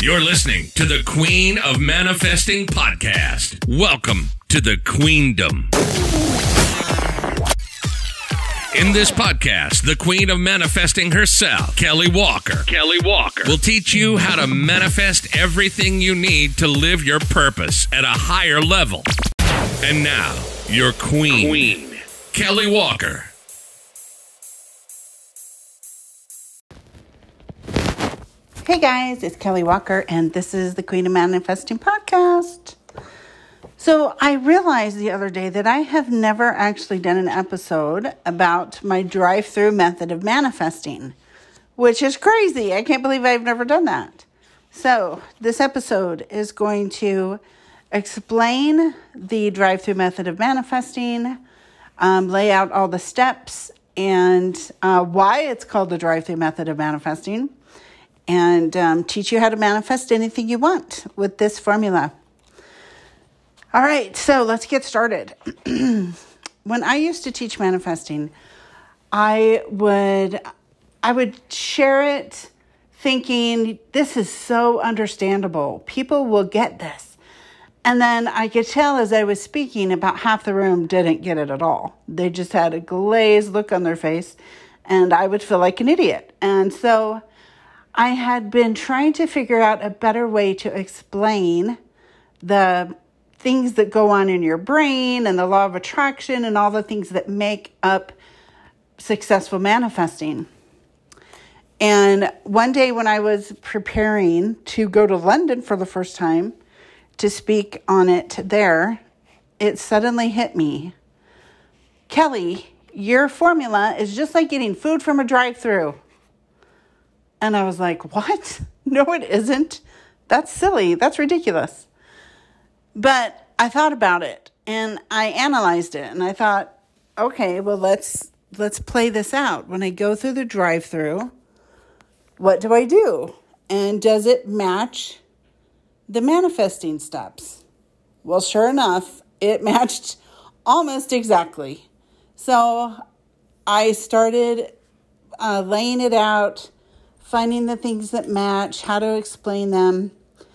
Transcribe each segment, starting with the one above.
You're listening to the Queen of Manifesting podcast. Welcome to the Queendom. In this podcast, the Queen of Manifesting herself, Kelly Walker, will teach you how to manifest everything you need to live your purpose at a higher level. And now, your Queen, Kelly Walker. Hey guys, it's Kelly Walker, and this is the Queen of Manifesting podcast. So I realized the other day that I have never actually done an episode about my drive-through method of manifesting, which is crazy. I can't believe I've never done that. So this episode is going to explain the drive-through method of manifesting, lay out all the steps and why it's called the drive-through method of manifesting, and teach you how to manifest anything you want with this formula. All right, so let's get started. When I used to teach manifesting, I would share it thinking, this is so understandable. People will get this. And then I could tell as I was speaking, about half the room didn't get it at all. They just had a glazed look on their face, and I would feel like an idiot. And so I had been trying to figure out a better way to explain the things that go on in your brain and the law of attraction and all the things that make up successful manifesting. And one day when I was preparing to go to London for the first time to speak on it there, it suddenly hit me. Kelly, your formula is just like getting food from a drive-thru. And I was like, what? No, it isn't. That's silly. That's ridiculous. But I thought about it and I analyzed it and I thought, okay, well, let's play this out. When I go through the drive-thru, what do I do? And does it match the manifesting steps? Well, sure enough, it matched almost exactly. So I started laying it out, finding the things that match, how to explain them,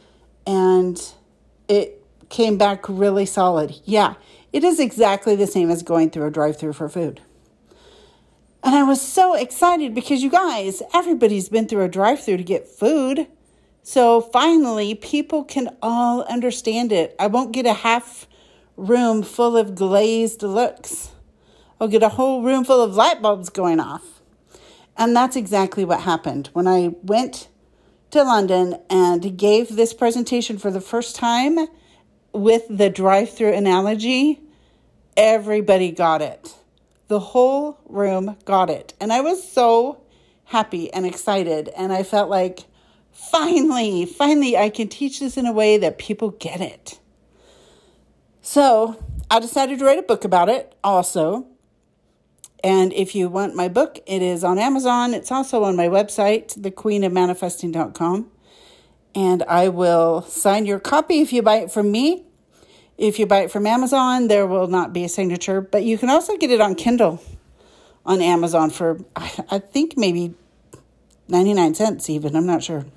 and it came back really solid. Yeah, it is exactly the same as going through a drive-thru for food. And I was so excited because, you guys, everybody's been through a drive-thru to get food. So finally, people can all understand it. I won't get a half room full of glazed looks. I'll get a whole room full of light bulbs going off. And that's exactly what happened. When I went to London and gave this presentation for the first time with the drive-through analogy, everybody got it. The whole room got it. And I was so happy and excited. And I felt like, finally, I can teach this in a way that people get it. So I decided to write a book about it also. And if you want my book, it is on Amazon. It's also on my website, thequeenofmanifesting.com. And I will sign your copy if you buy it from me. If you buy it from Amazon, there will not be a signature. But you can also get it on Kindle on Amazon for, I think, maybe 99 cents even. I'm not sure.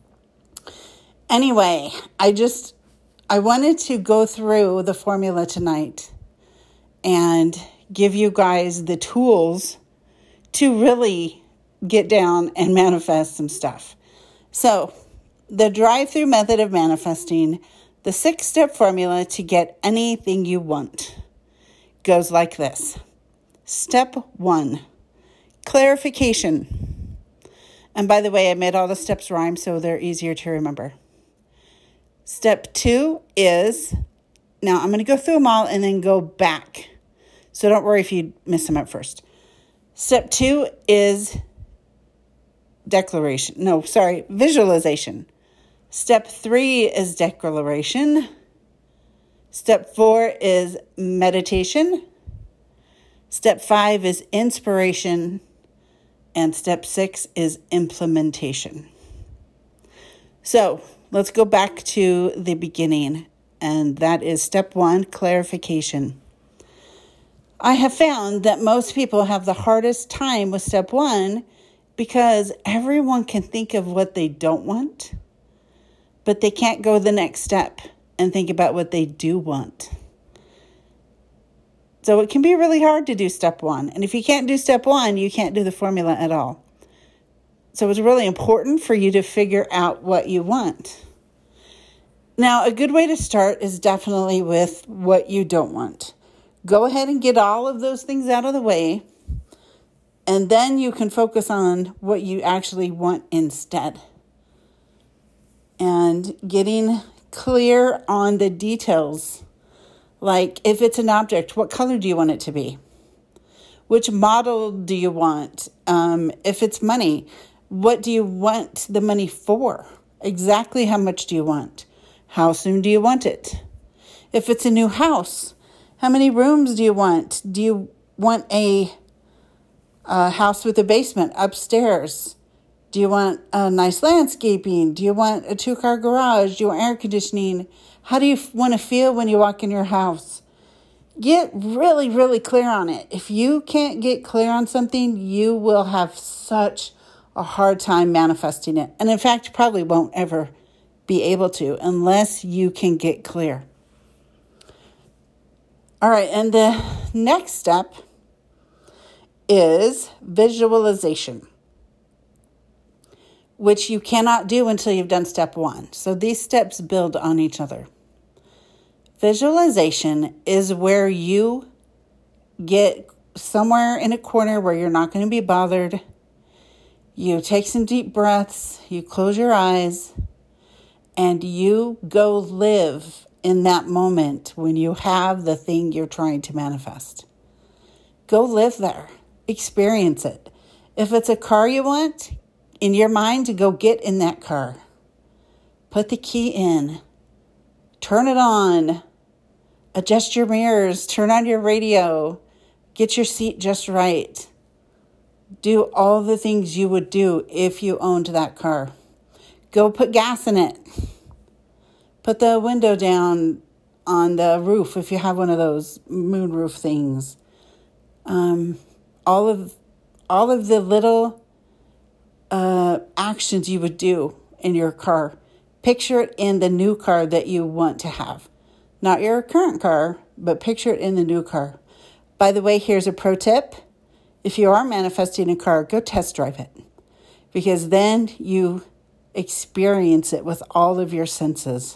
Anyway, I wanted to go through the formula tonight and give you guys the tools to really get down and manifest some stuff. So, the drive-through method of manifesting, the 6-step formula to get anything you want, goes like this. Step 1, clarification. And by the way, I made all the steps rhyme so they're easier to remember. Step 2 is, now I'm going to go through them all and then go back. So don't worry if you miss them at first. Step 2 is visualization. Step 3 is declaration. Step 4 is meditation. Step 5 is inspiration. And step 6 is implementation. So let's go back to the beginning. And that is step 1, clarification. I have found that most people have the hardest time with step 1 because everyone can think of what they don't want, but they can't go the next step and think about what they do want. So it can be really hard to do step one. And if you can't do step one, you can't do the formula at all. So it's really important for you to figure out what you want. Now, a good way to start is definitely with what you don't want. Go ahead and get all of those things out of the way, and then you can focus on what you actually want instead. And getting clear on the details. Like if it's an object, what color do you want it to be? Which model do you want? If it's money, what do you want the money for? Exactly how much do you want? How soon do you want it? If it's a new house, how many rooms do you want? Do you want a house with a basement upstairs? Do you want a nice landscaping? Do you want a 2-car garage? Do you want air conditioning? How do you want to feel when you walk in your house? Get really, really clear on it. If you can't get clear on something, you will have such a hard time manifesting it. And in fact, you probably won't ever be able to unless you can get clear. All right, and the next step is visualization, which you cannot do until you've done step one. So these steps build on each other. Visualization is where you get somewhere in a corner where you're not going to be bothered. You take some deep breaths, you close your eyes, and you go live in that moment when you have the thing you're trying to manifest. Go live there. Experience it. If it's a car you want, in your mind, to go get in that car. Put the key in. Turn it on. Adjust your mirrors. Turn on your radio. Get your seat just right. Do all the things you would do if you owned that car. Go put gas in it. Put the window down on the roof if you have one of those moonroof things. All of the little actions you would do in your car. Picture it in the new car that you want to have. Not your current car, but picture it in the new car. By the way, here's a pro tip. If you are manifesting a car, go test drive it. Because then you experience it with all of your senses.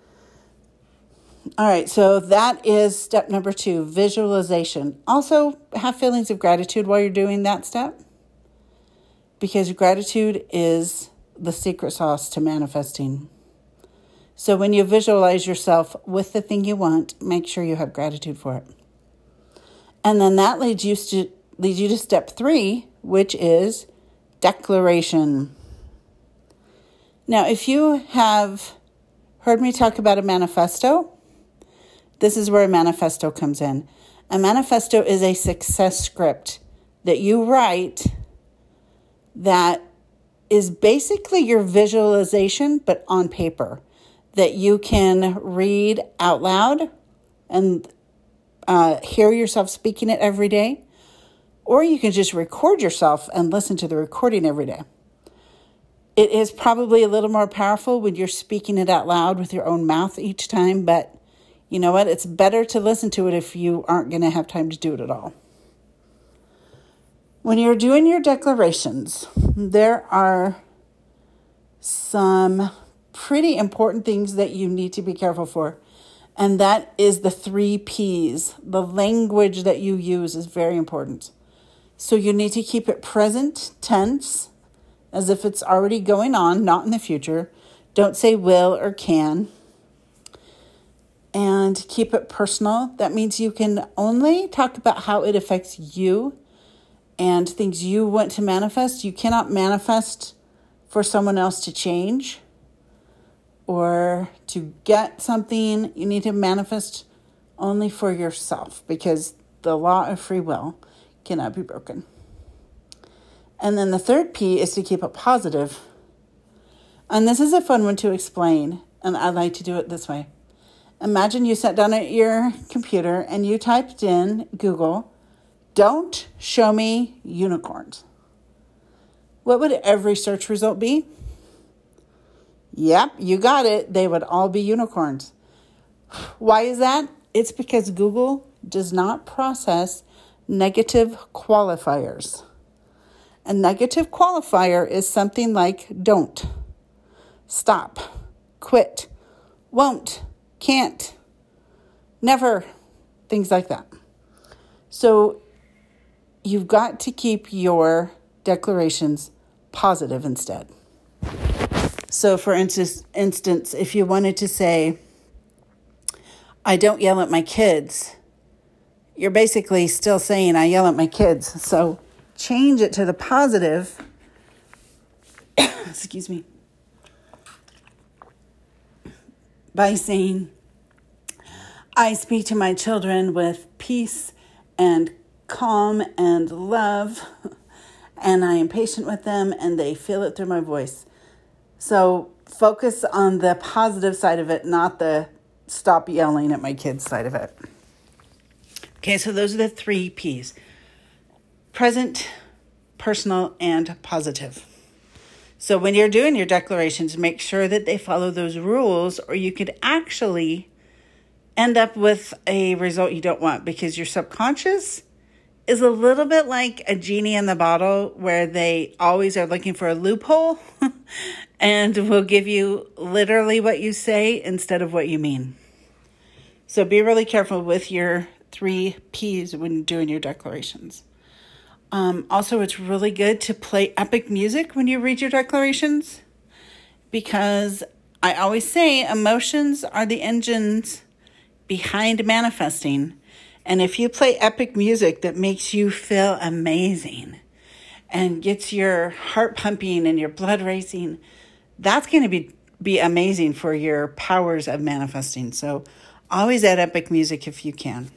All right, so that is step number 2, visualization. Also, have feelings of gratitude while you're doing that step. Because gratitude is the secret sauce to manifesting. So when you visualize yourself with the thing you want, make sure you have gratitude for it. And then that leads you to step 3, which is declaration. Now, if you have heard me talk about a manifesto, this is where a manifesto comes in. A manifesto is a success script that you write that is basically your visualization, but on paper, that you can read out loud and hear yourself speaking it every day, or you can just record yourself and listen to the recording every day. It is probably a little more powerful when you're speaking it out loud with your own mouth each time, but you know what? It's better to listen to it if you aren't going to have time to do it at all. When you're doing your declarations, there are some pretty important things that you need to be careful for. And that is the 3 Ps. The language that you use is very important. So you need to keep it present tense, as if it's already going on, not in the future. Don't say will or can. And keep it personal. That means you can only talk about how it affects you and things you want to manifest. You cannot manifest for someone else to change or to get something. You need to manifest only for yourself, because the law of free will cannot be broken. And then the 3rd P is to keep it positive. And this is a fun one to explain, and I like to do it this way. Imagine you sat down at your computer and you typed in Google, "Don't show me unicorns." What would every search result be? Yep, you got it. They would all be unicorns. Why is that? It's because Google does not process negative qualifiers. A negative qualifier is something like don't, stop, quit, won't, can't, never, things like that. So you've got to keep your declarations positive instead. So for instance, if you wanted to say, I don't yell at my kids, you're basically still saying I yell at my kids. So change it to the positive. Excuse me. By saying, I speak to my children with peace and calm and love, and I am patient with them, and they feel it through my voice. So focus on the positive side of it, not the stop yelling at my kids side of it. Okay, so those are the 3 P's. Present, personal, and positive. So when you're doing your declarations, make sure that they follow those rules, or you could actually end up with a result you don't want, because your subconscious is a little bit like a genie in the bottle, where they always are looking for a loophole and will give you literally what you say instead of what you mean. So be really careful with your 3 P's when doing your declarations. Also, it's really good to play epic music when you read your declarations, because I always say emotions are the engines behind manifesting. And if you play epic music that makes you feel amazing and gets your heart pumping and your blood racing, that's going to be amazing for your powers of manifesting. So always add epic music if you can.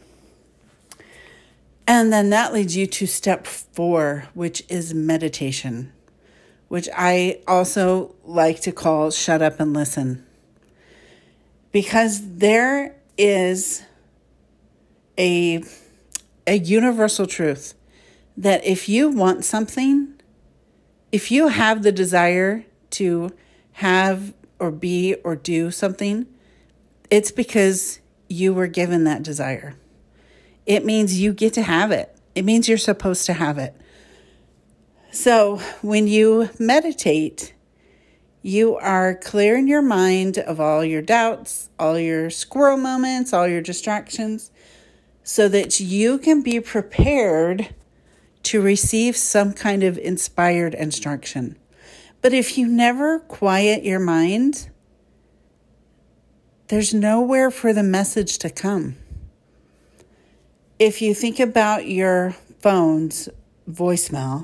And then that leads you to step 4, which is meditation, which I also like to call shut up and listen. Because there is a universal truth that if you want something, if you have the desire to have or be or do something, it's because you were given that desire. It means you get to have it. It means you're supposed to have it. So when you meditate, you are clearing your mind of all your doubts, all your squirrel moments, all your distractions, so that you can be prepared to receive some kind of inspired instruction. But if you never quiet your mind, there's nowhere for the message to come. If you think about your phone's voicemail,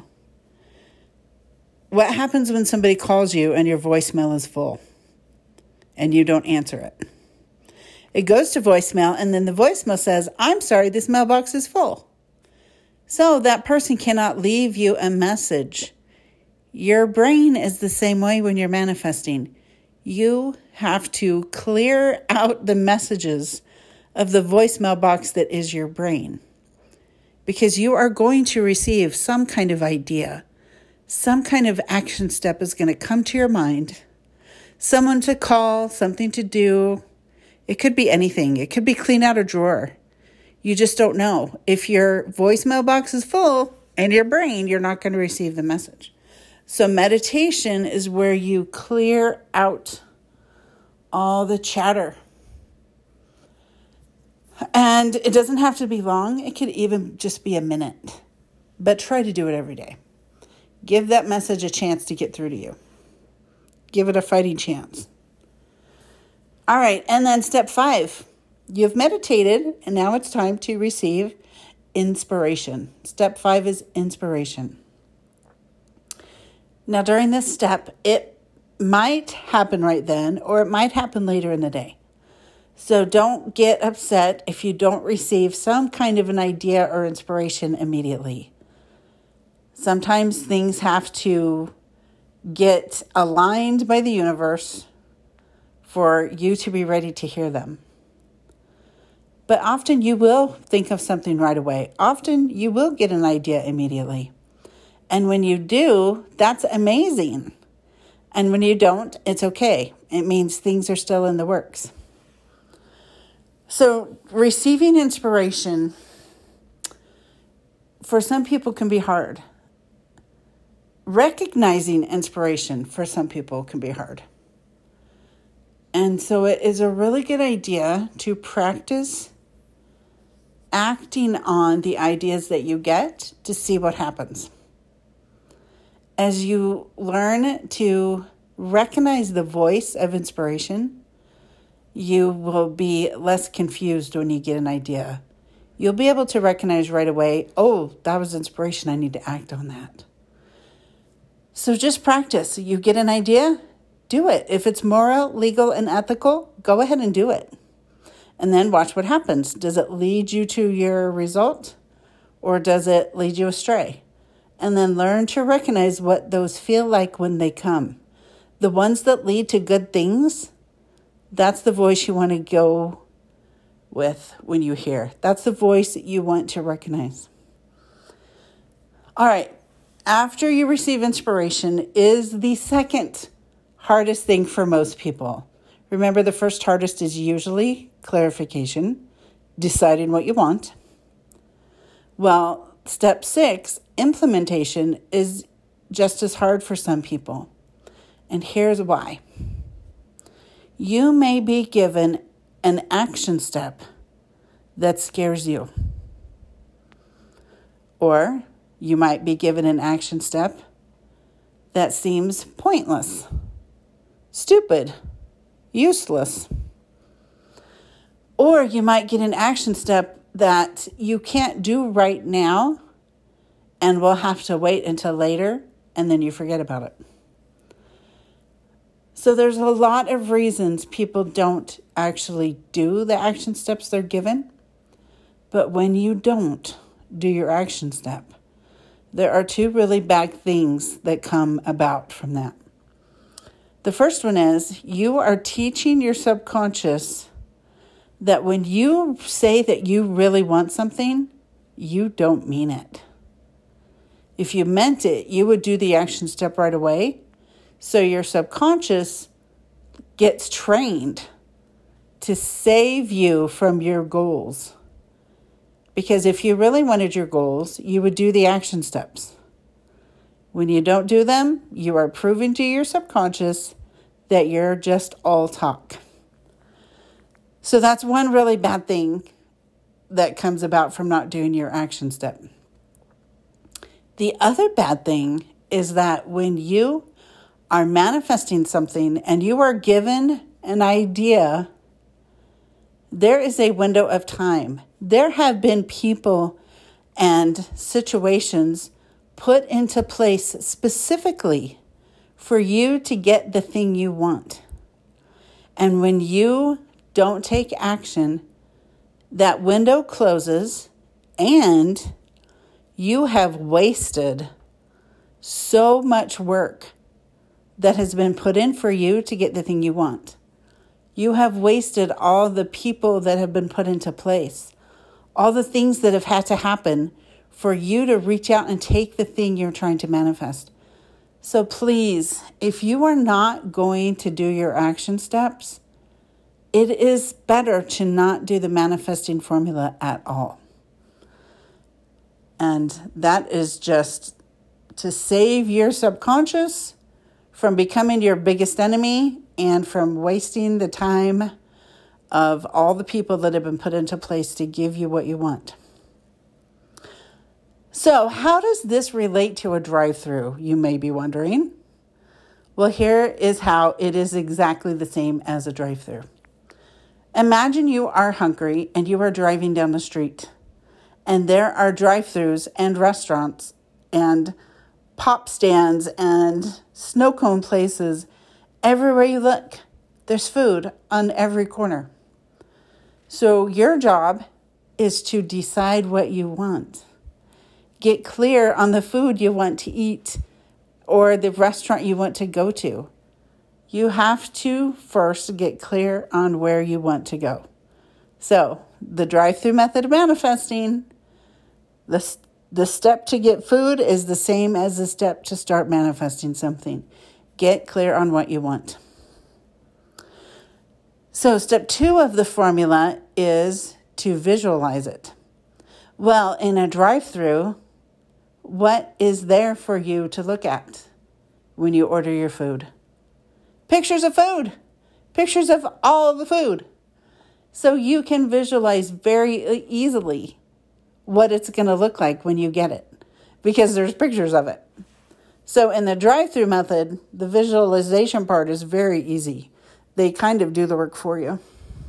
what happens when somebody calls you and your voicemail is full and you don't answer it? It goes to voicemail, and then the voicemail says, I'm sorry, this mailbox is full. So that person cannot leave you a message. Your brain is the same way when you're manifesting. You have to clear out the messages of the voicemail box that is your brain, because you are going to receive some kind of idea. Some kind of action step is going to come to your mind. Someone to call, something to do. It could be anything. It could be clean out a drawer. You just don't know. If your voicemail box is full in your brain, you're not going to receive the message. So meditation is where you clear out all the chatter. And it doesn't have to be long. It could even just be a minute. But try to do it every day. Give that message a chance to get through to you. Give it a fighting chance. All right, and then step 5. You've meditated, and now it's time to receive inspiration. Step 5 is inspiration. Now, during this step, it might happen right then, or it might happen later in the day. So don't get upset if you don't receive some kind of an idea or inspiration immediately. Sometimes things have to get aligned by the universe for you to be ready to hear them. But often you will think of something right away. Often you will get an idea immediately. And when you do, that's amazing. And when you don't, it's okay. It means things are still in the works. So receiving inspiration for some people can be hard. Recognizing inspiration for some people can be hard. And so it is a really good idea to practice acting on the ideas that you get to see what happens. As you learn to recognize the voice of inspiration, you will be less confused when you get an idea. You'll be able to recognize right away, oh, that was inspiration. I need to act on that. So just practice. You get an idea, do it. If it's moral, legal, and ethical, go ahead and do it. And then watch what happens. Does it lead you to your result, or does it lead you astray? And then learn to recognize what those feel like when they come. The ones that lead to good things, that's the voice you want to go with when you hear. That's the voice that you want to recognize. All right. After you receive inspiration is the second hardest thing for most people. Remember, the first hardest is usually clarification, deciding what you want. Well, step 6, implementation, is just as hard for some people. And here's why. You may be given an action step that scares you. Or you might be given an action step that seems pointless, stupid, useless. Or you might get an action step that you can't do right now and will have to wait until later, and then you forget about it. So there's a lot of reasons people don't actually do the action steps they're given. But when you don't do your action step, there are 2 really bad things that come about from that. The first one is you are teaching your subconscious that when you say that you really want something, you don't mean it. If you meant it, you would do the action step right away. So your subconscious gets trained to save you from your goals. Because if you really wanted your goals, you would do the action steps. When you don't do them, you are proving to your subconscious that you're just all talk. So that's one really bad thing that comes about from not doing your action step. The other bad thing is that when you are manifesting something and you are given an idea, there is a window of time. There have been people and situations put into place specifically for you to get the thing you want. And when you don't take action, that window closes and you have wasted so much work that has been put in for you to get the thing you want. You have wasted all the people that have been put into place, all the things that have had to happen for you to reach out and take the thing you're trying to manifest. So please, if you are not going to do your action steps, it is better to not do the manifesting formula at all. And that is just to save your subconscious from becoming your biggest enemy and from wasting the time of all the people that have been put into place to give you what you want. So how does this relate to a drive-through, you may be wondering? Well, here is how it is exactly the same as a drive-through. Imagine you are hungry and you are driving down the street, and there are drive-throughs and restaurants and pop stands and snow cone places. Everywhere you look, there's food on every corner. So your job is to decide what you want. Get clear on the food you want to eat or the restaurant you want to go to. You have to first get clear on where you want to go. So the drive-through method of manifesting, the step to get food is the same as the step to start manifesting something. Get clear on what you want. So step 2 of the formula is to visualize it. Well, in a drive-thru, what is there for you to look at when you order your food? Pictures of food. Pictures of all of the food. So you can visualize very easily what it's going to look like when you get it, because there's pictures of it. So in the drive-thru method, the visualization part is very easy. They kind of do the work for you.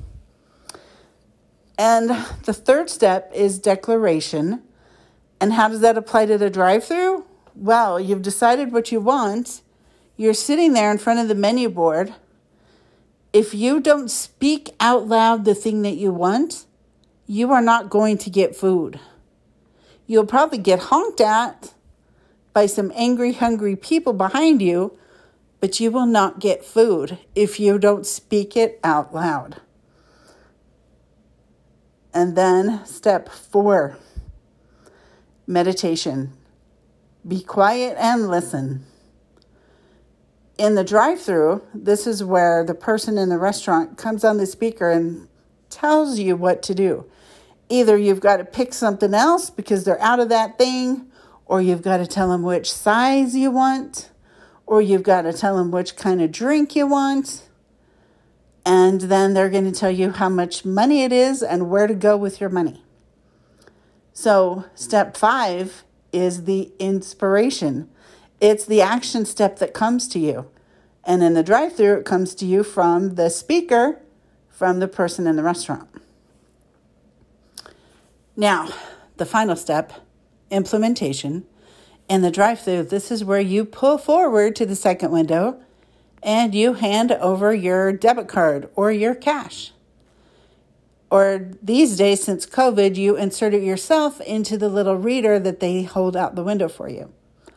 And the third step is declaration. And how does that apply to the drive-thru? Well, you've decided what you want. You're sitting there in front of the menu board. If you don't speak out loud the thing that you want, you are not going to get food. You'll probably get honked at by some angry, hungry people behind you, but you will not get food if you don't speak it out loud. And then step 4, meditation. Be quiet and listen. In the drive-thru, this is where the person in the restaurant comes on the speaker and tells you what to do. Either you've got to pick something else because they're out of that thing, or you've got to tell them which size you want, or you've got to tell them which kind of drink you want. And then they're going to tell you how much money it is and where to go with your money. So step 5 is the inspiration. It's the action step that comes to you. And in the drive-thru, it comes to you from the speaker, from the person in the restaurant. Now, the final step, implementation. In the drive-thru, this is where you pull forward to the second window and you hand over your debit card or your cash. Or these days, since COVID, you insert it yourself into the little reader that they hold out the window for you.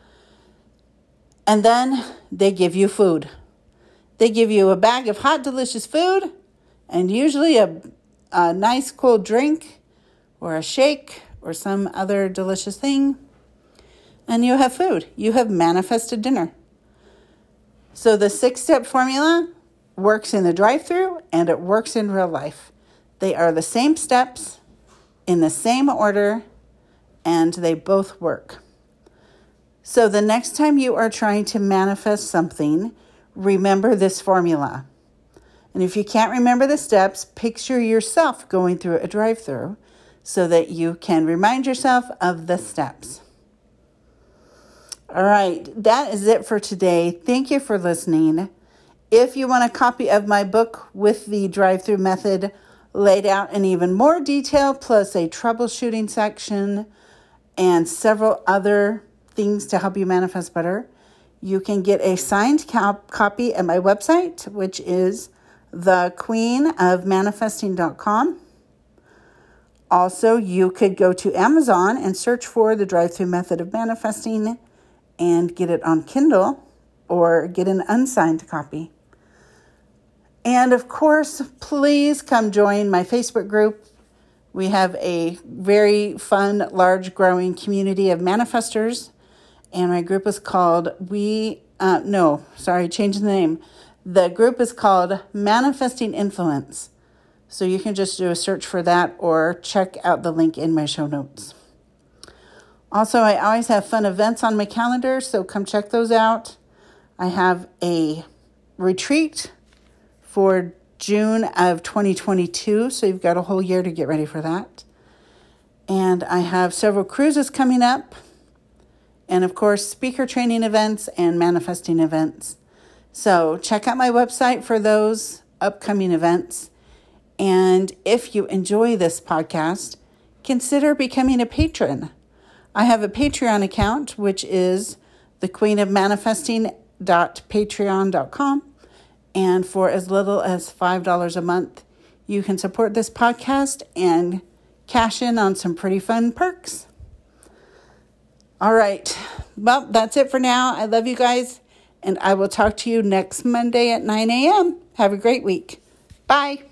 And then they give you food. They give you a bag of hot, delicious food and usually a nice cold drink or a shake or some other delicious thing. And you have food. You have manifested dinner. So the 6-step formula works in the drive-thru and it works in real life. They are the same steps in the same order and they both work. So the next time you are trying to manifest something, remember this formula. And if you can't remember the steps, picture yourself going through a drive-thru so that you can remind yourself of the steps. All right, that is it for today. Thank you for listening. If you want a copy of my book with the drive-thru method laid out in even more detail, plus a troubleshooting section and several other things to help you manifest better, you can get a signed copy at my website, which is thequeenofmanifesting.com. Also, you could go to Amazon and search for the drive-thru method of manifesting and get it on Kindle or get an unsigned copy. And of course, please come join my Facebook group. We have a very fun, large, growing community of manifestors. And my group is called changing the name. The group is called Manifesting Influence. So you can just do a search for that or check out the link in my show notes. Also, I always have fun events on my calendar, so come check those out. I have a retreat for June of 2022, so you've got a whole year to get ready for that. And I have several cruises coming up. And of course, speaker training events and manifesting events. So check out my website for those upcoming events. And if you enjoy this podcast, consider becoming a patron. I have a Patreon account, which is thequeenofmanifesting.patreon.com. And for as little as $5 a month, you can support this podcast and cash in on some pretty fun perks. All right. Well, that's it for now. I love you guys, and I will talk to you next Monday at 9 a.m. Have a great week. Bye.